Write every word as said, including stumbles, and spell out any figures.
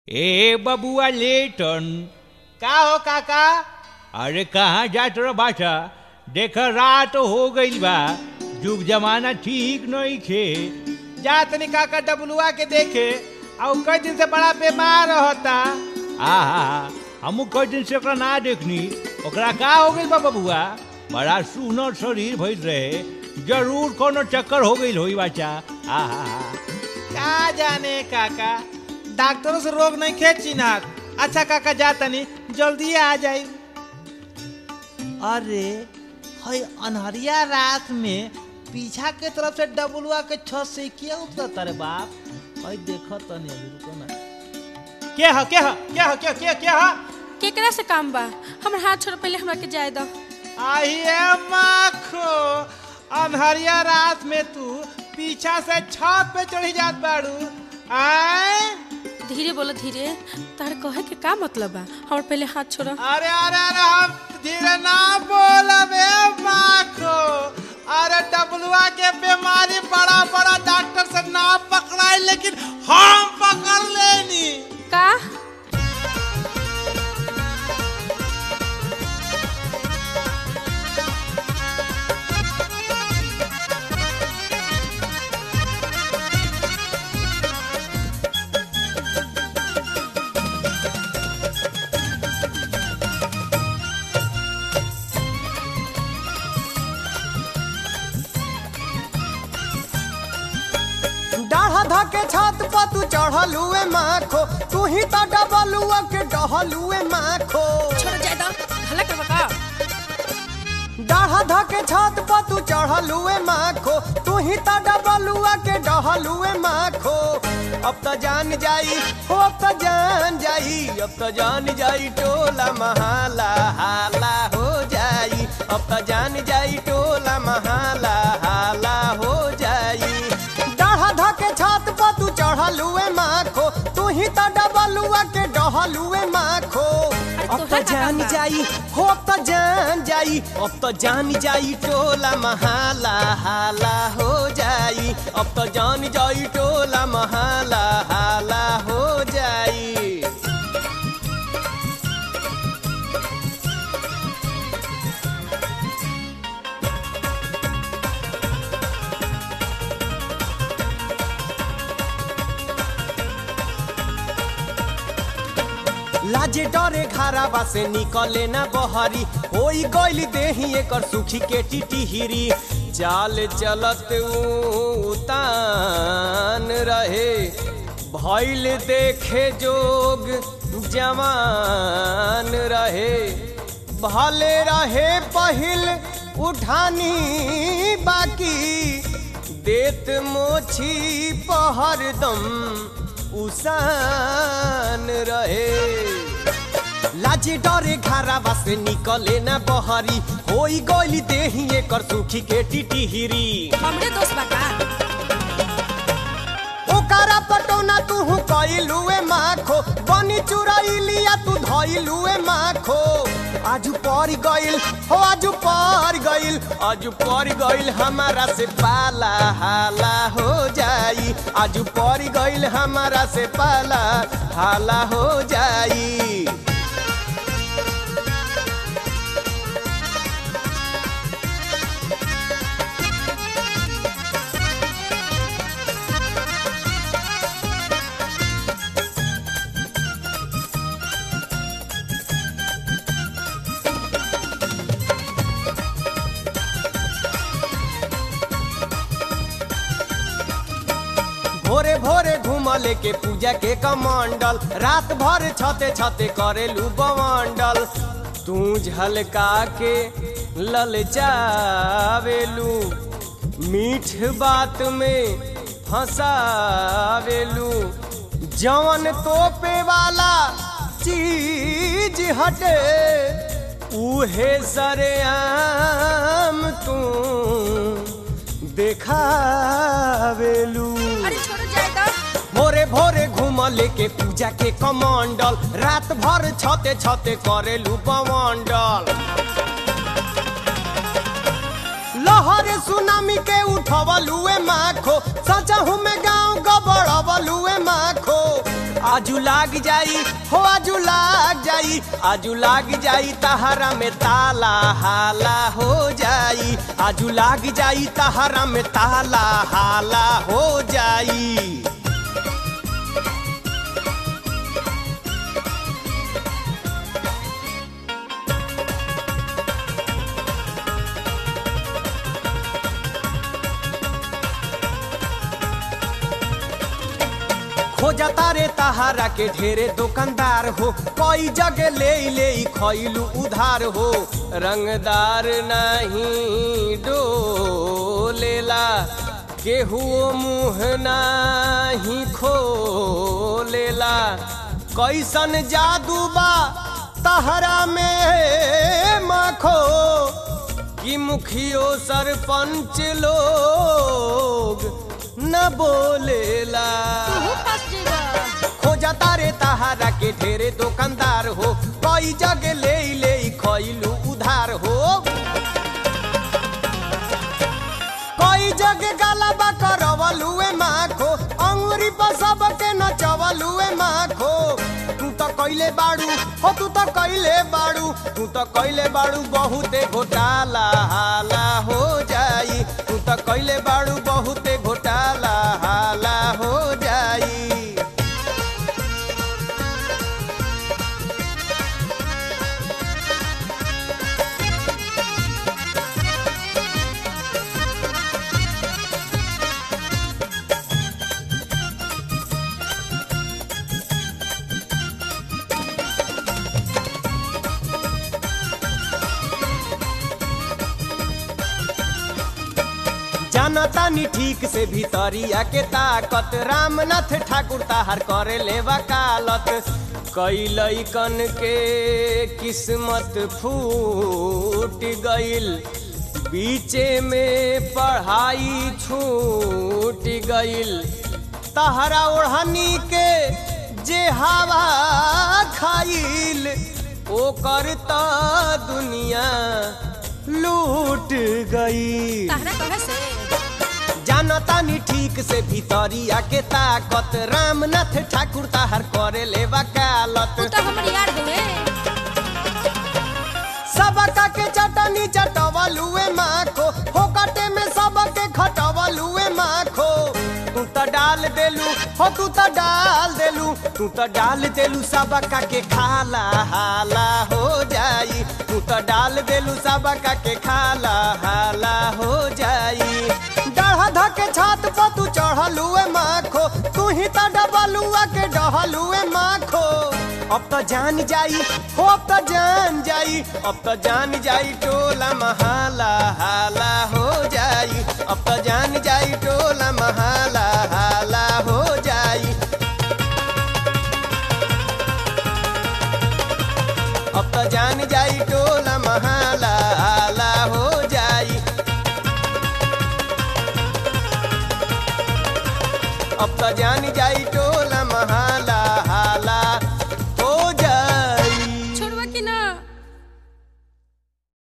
ए बबुआ लेटन। का हो काका? अरे कहाँ जात रह बाटा? देख रात हो गई बा, जुग जमाना ठीक नहीं खे। जा तनी काका डबलुआ के देखे, और कई दिन से बड़ा बीमार रहता। आहा, हमू कई दिन से ओकरा ना देखनी। ओकरा का हो गई बा बबुआ? बड़ा सुनर शरीर भइल रहे, जरूर कोनो चक्कर हो गई होई बच्चा। आहा, का जाने काका, डॉक्टरों से रोग नहीं खे चिन्हत। अच्छा काका जा तनी, जल्दी आ जाई। अरे हई अनहरिया रात में पीछा के तरफ से डबलुआ के छत से क्या उतरता रे बाप? हई देखो तनी, अभी रुको ना। क्या हो क्या हो क्या हो क्या क्या क्या हो? केकरा से काम बा? हमर हाथ छोड़, पहले हमरा के जाए दो। आइए माखो, अनहरिया रात में तू पीछा से छत पे चढ़ी जात बाड़ू। आए धीरे बोलो, धीरे। तार कहे के का मतलब बा? हमर पहले हाथ छोड़। अरे अरे अरे हम धीरे ना बोलबे माखो। अरे डबलुआ के बीमारी बड़ा बड़ा डॉक्टर से ना पकड़ाई, लेकिन हम पकड़ लेनी। का? डाढ़ा धके छत पर तू चढ़लुए माखो, तू ही तो डबलुआ के डहलुए माखो। छोड़ जाए दो, हल्ला करबा का? डाढ़ा धके छत पर तू चढ़लुए माखो, तू ही तो डबलुआ के डहलुए माखो। अब तो जान जाई हो, अब तो जान जाई, अब तो जान जाई टोला महाला हाला हो जाई। अब तो जान जाई टोला महाला हाला हो जाई। डाढ़ा धके छत पर तू चढ़लुए माखो, तू ही तो डबलुआ के डहलुए माखो। अब तो जान जाई हो, अब तो जान जाई, अब तो जान जाई टोला महाला हाला हो जाई। अब तो जान जाई टोला महाला हाला हो जाई। लाजे डरे घराबा से निकले ना बहरी, होई गइल देही एकर सुखी के टिटिहिरी। चाल चलत उतान रहे, भइल देखे जोग जवान रहे। भले रहे पहिल उठानी बाकी, देत मोछी पहरदम उसान रहे। लाजे डरे घराबा से निकले ना बहरी, होई गइल देही एकर सुखी के टिटिहिरी। हमरे दोस्त बा का? ओकरा पटौना तू कइलुए माखो, बनी चुराइलिया तू धइलुए माखो। आजू पर गइल हो, आजू पर गइल, आजू पर गइल हमारा से पाला हाला हो जाई। आजू पर गइल हमारा से पाला हाला हो जाई। भोरे भोरे घूमले के पूजा के कमंडल, रात भर छते छते करेलू बवंडल। तू झलका के ललचावेलू, मीठ बात में फंसावेलू। जवन तोपे वाला चीज हटे, उहे सरेआम तू देखावेलू। अरे छोड़ जाए दो। भोरे भोरे घूमले के पूजा के कमंडल, रात भर छते छते करेलू बवंडल। लहरे सुनामी के उठवलुए माखो, सचहु में गाँव गबड़वलुए माखो। आजू लाग जाई हो आजू लाग जाई आजू लाग जाई तहरा में ताला हाला हो जाई आजू लाग जाई तहरा में ताला हाला हो जाई। खोजा तारे तहारा के ढेरे दुकानदार हो कई जगह ले ले खैलू उधार हो रंगदार नहीं डोलेला केहू मुँह नहीं खोलेला कैसन जादू बा तहरा में माखो कि मुखियो सरपंच लोग न बोलेला। खोजा तारे तहारा के ढेरे दुकानदार हो कई जगह ले ले खैलू उधार हो कई जगह गलबा करवलुए माखो अंगुरी पर सबके नचवलुए माखो तू तो कैले बाड़ू हो तू तो कैले बाड़ू तू तो कैले बाड़ू बहुते घोटाला हाला हो जाई तू तो कैले बाड़ू बहुते घोटाला हाला हो जाई। जानतानी ठीक से भीतरिया के ताकत रामनाथ ठाकुर ताहार करे ले वकालत कई लइकन के किस्मत फूट गइल बीचे में पढ़ाई छूट गइल तहरा ओढ़नी के जे हवा खाइल ओकर त दुनिया लूट गई। जानतानी ठीक से भीतरिया के ताकत रामनाथ ठाकुर ताहार करे ले वकालत सबका के चटनी चटवलुए माखो हो कटे में सबके खटवलुए माखो तू तो डाल देलू हो तू तो डाल देलू तू तो डाल देलू सबका के खाला हाला हो जाई तू तो डाल देलू सबका के खाला हाला हो जाई। डढ़ा धके छात पर तू चढ़लुए माखो तू ही तो डबलुआ के डहलुए माखो अब तो जान जाई हो अब तो जान जाई अब तो जान जाई टोला महाला हाला हो जाई अब तो जान जाई टोला महाला हाला हो जाई अब तो जान जाई टोला महाला हाला हो जाई अब तो जान जाई टोला महाला